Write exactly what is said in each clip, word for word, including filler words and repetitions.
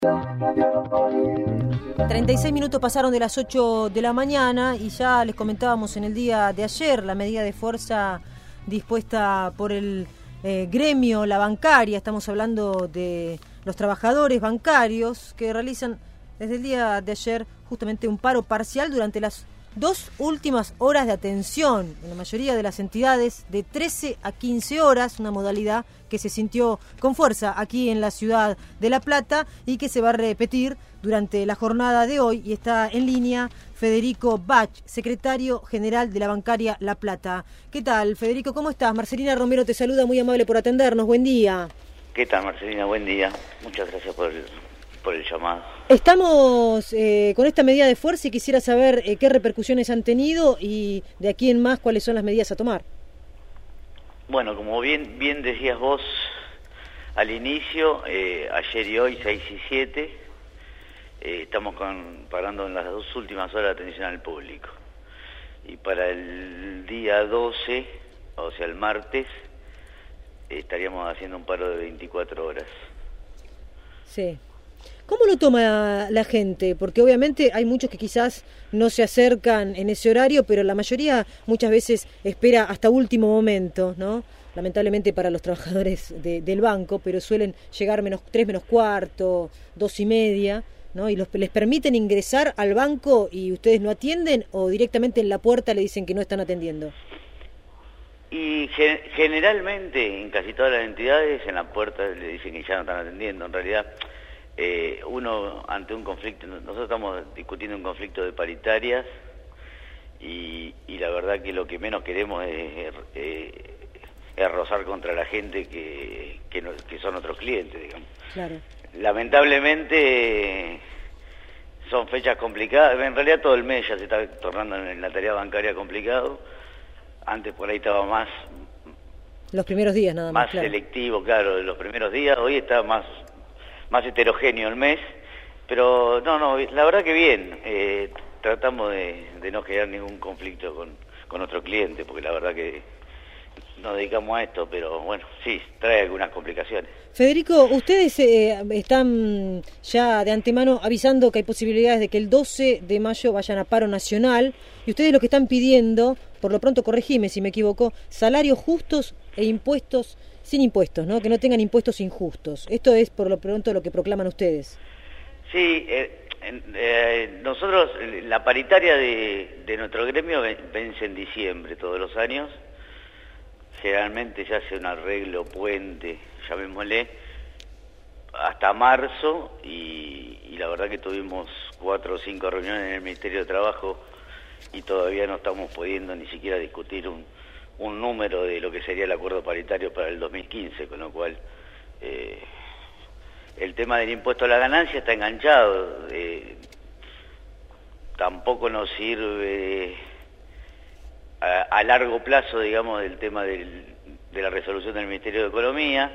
treinta y seis minutos pasaron de las ocho de la mañana y ya les comentábamos en el día de ayer la medida de fuerza dispuesta por el eh, gremio, la bancaria. Estamos hablando de los trabajadores bancarios que realizan desde el día de ayer justamente un paro parcial durante las dos últimas horas de atención en la mayoría de las entidades, de trece a quince horas, una modalidad que se sintió con fuerza aquí en la ciudad de La Plata y que se va a repetir durante la jornada de hoy. Y está en línea Federico Bach, secretario general de la bancaria La Plata. ¿Qué tal, Federico? ¿Cómo estás? Marcelina Romero te saluda, muy amable por atendernos. Buen día. ¿Qué tal, Marcelina? Buen día. Muchas gracias por el, por el llamado. Estamos eh, con esta medida de fuerza y quisiera saber eh, qué repercusiones han tenido y de aquí en más cuáles son las medidas a tomar. Bueno, como bien bien decías vos al inicio, eh, ayer y hoy, seis y siete, eh, estamos con, parando en las dos últimas horas de atención al público. Y para el día doce, o sea el martes, eh, estaríamos haciendo un paro de veinticuatro horas. Sí. ¿Cómo lo toma la gente? Porque obviamente hay muchos que quizás no se acercan en ese horario, pero la mayoría muchas veces espera hasta último momento, ¿no? Lamentablemente para los trabajadores de, del banco, pero suelen llegar menos tres menos cuarto, dos y media, ¿no? Y los, les permiten ingresar al banco y ustedes no atienden, o directamente en la puerta le dicen que no están atendiendo. Y gen generalmente en casi todas las entidades en la puerta le dicen que ya no están atendiendo. En realidad, eh, uno ante un conflicto, nosotros estamos discutiendo un conflicto de paritarias y, y la verdad que lo que menos queremos es, eh, es rozar contra la gente que, que, no, que son otros clientes, digamos. Claro. Lamentablemente son fechas complicadas, en realidad todo el mes ya se está tornando en la tarea bancaria complicado. Antes por ahí estaba más... Los primeros días nada más, Más claro. selectivo, claro, de los primeros días. Hoy está más, más heterogéneo el mes. Pero no, no, la verdad que bien. Eh, tratamos de, de no generar ningún conflicto con, con nuestro cliente, porque la verdad que nos dedicamos a esto, pero bueno, sí, trae algunas complicaciones. Federico, ustedes eh, están ya de antemano avisando que hay posibilidades de que el doce de mayo vayan a paro nacional, y ustedes lo que están pidiendo, por lo pronto corregime si me equivoco, salarios justos e impuestos sin impuestos, ¿no? Que no tengan impuestos injustos. Esto es por lo pronto lo que proclaman ustedes. Sí, eh, eh, nosotros, la paritaria de, de nuestro gremio vence en diciembre todos los años. Generalmente se hace un arreglo, puente, llamémosle, hasta marzo, y, y la verdad que tuvimos cuatro o cinco reuniones en el Ministerio de Trabajo y todavía no estamos pudiendo ni siquiera discutir un, un número de lo que sería el acuerdo paritario para el dos mil quince, con lo cual eh, el tema del impuesto a la ganancia está enganchado. Eh, tampoco nos sirve a, a largo plazo, digamos, del tema del, de la resolución del Ministerio de Economía.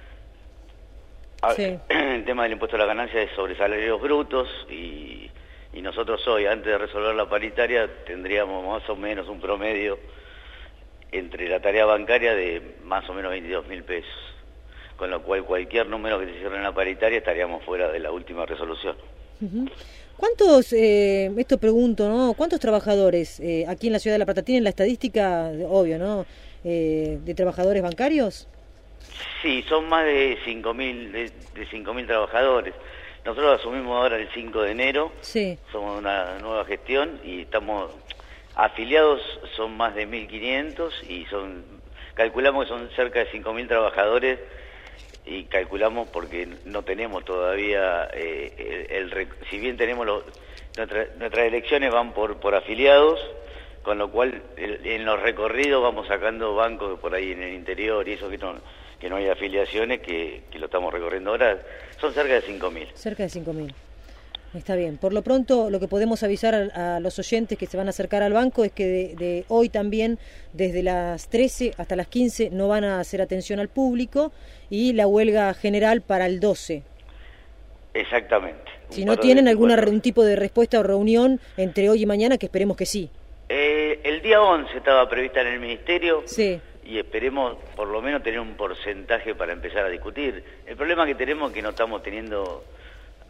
Sí. El tema del impuesto a la ganancia es sobre salarios brutos y, y nosotros hoy, antes de resolver la paritaria, tendríamos más o menos un promedio entre la tarea bancaria de más o menos veintidós mil pesos, con lo cual cualquier número que se cierre en la paritaria estaríamos fuera de la última resolución. Uh-huh. ¿Cuántos, eh, esto pregunto, ¿no? ¿Cuántos trabajadores eh, aquí en la ciudad de La Plata tienen la estadística, obvio, ¿no? Eh, de trabajadores bancarios? Sí, son más de cinco mil de, de cinco mil trabajadores. Nosotros asumimos ahora el cinco de enero. Sí. Somos una nueva gestión y estamos afiliados, son más de mil quinientos y son calculamos que son cerca de cinco mil trabajadores. Y calculamos porque no tenemos todavía, eh, el, el, si bien tenemos los, nuestra, nuestras elecciones van por, por afiliados, con lo cual el, en los recorridos vamos sacando bancos por ahí en el interior y eso que no, que no hay afiliaciones, que, que lo estamos recorriendo ahora, son cerca de cinco mil. Cerca de cinco mil. Está bien. Por lo pronto, lo que podemos avisar a, a los oyentes que se van a acercar al banco es que de, de hoy también, desde las trece hasta las quince, no van a hacer atención al público y la huelga general para el doce. Exactamente. Si no tienen alguna algún tipo de respuesta o reunión entre hoy y mañana, que esperemos que sí. Eh, el día once estaba prevista en el Ministerio. Sí. Y esperemos por lo menos tener un porcentaje para empezar a discutir. El problema que tenemos es que no estamos teniendo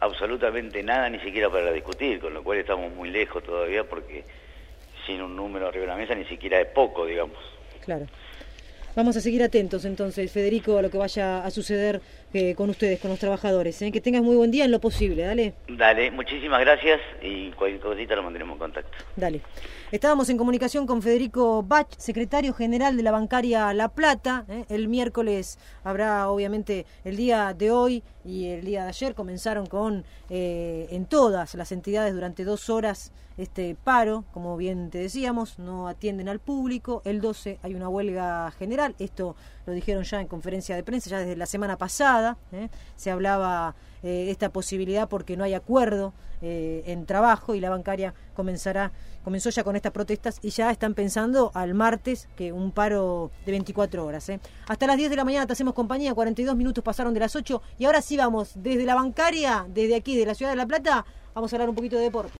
absolutamente nada, ni siquiera para discutir, con lo cual estamos muy lejos todavía porque sin un número arriba de la mesa ni siquiera es poco, digamos. Claro. Vamos a seguir atentos entonces, Federico, a lo que vaya a suceder eh, con ustedes, con los trabajadores. ¿eh? Que tengas muy buen día en lo posible, dale. Dale, muchísimas gracias y cualquier cosita lo mantenemos en contacto. Dale. Estábamos en comunicación con Federico Bach, secretario general de la bancaria La Plata. ¿eh? El miércoles habrá, obviamente, el día de hoy y el día de ayer comenzaron con, eh, en todas las entidades durante dos horas, este paro, como bien te decíamos, no atienden al público. El doce hay una huelga general, esto lo dijeron ya en conferencia de prensa, ya desde la semana pasada, ¿eh? se hablaba eh, de esta posibilidad porque no hay acuerdo eh, en trabajo y la bancaria comenzará, comenzó ya con estas protestas y ya están pensando al martes que un paro de veinticuatro horas. ¿eh? Hasta las diez de la mañana te hacemos compañía, cuarenta y dos minutos pasaron de las ocho y ahora sí vamos desde la bancaria, desde aquí, de la ciudad de La Plata, vamos a hablar un poquito de deporte.